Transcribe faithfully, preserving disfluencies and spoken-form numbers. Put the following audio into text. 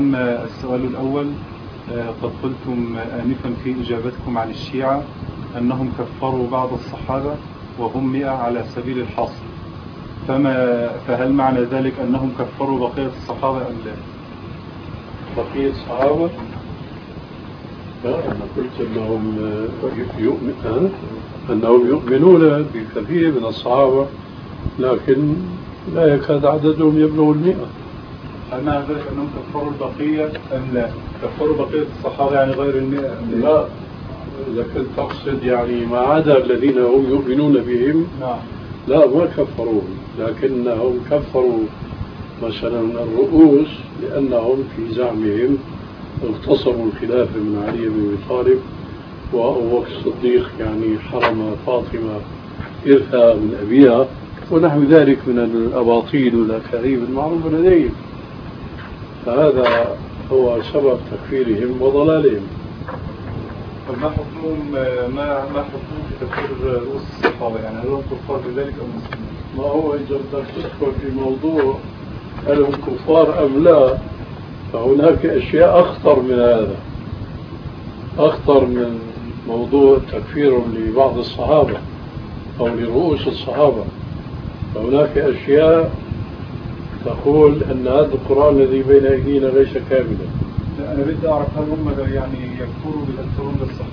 أما السؤال الأول، قد قلتم آنفا في إجابتكم عن الشيعة أنهم كفروا بعض الصحابة وهم مئة على سبيل الحصر، فما فهل معنى ذلك أنهم كفروا بقية الصحابة أم لا؟ بقية الصحابة؟ لا، أنا قلت أنهم يؤمن أنهم يؤمنون بكثير من الصحابة، لكن لا يكاد عددهم يبلغ المئة. هل معنى ذلك أنهم كفروا البقية أم لا؟ كفروا بقية الصحابة يعني غير المئة أم لا؟ لا، إذا كنت تقصد يعني ما عدا الذين هم يؤمنون بهم، نعم. لا، ما كفروهم، لكنهم كفروا مثلا الرؤوس لأنهم في زعمهم اغتصبوا الخلافة من علي بن أبي طالب، وأبو بكر الصديق يعني حرم فاطمة إرثها من أبيها، ونحو ذلك من الأباطيل والأكاذيب المعروفة لديهم. فهذا هو سبب تكفيرهم وضلالهم. فما حكمهم ما ما حكمهم في تكفير رؤوس الصحابة؟ يعني هل هم كفار بذلك أم مسلمين؟ ما هو إذا بدك تدخل في موضوع هل هم كفار أم لا، فهناك أشياء أخطر من هذا، أخطر من موضوع تكفيرهم لبعض الصحابة أو لرؤوس الصحابة. فهناك أشياء تقول أن هذا القرآن الذي بين أيدينا ليس كاملا. أنا بدي أعرف هل هم يعني يكفروا بتكفيرهم للصحابة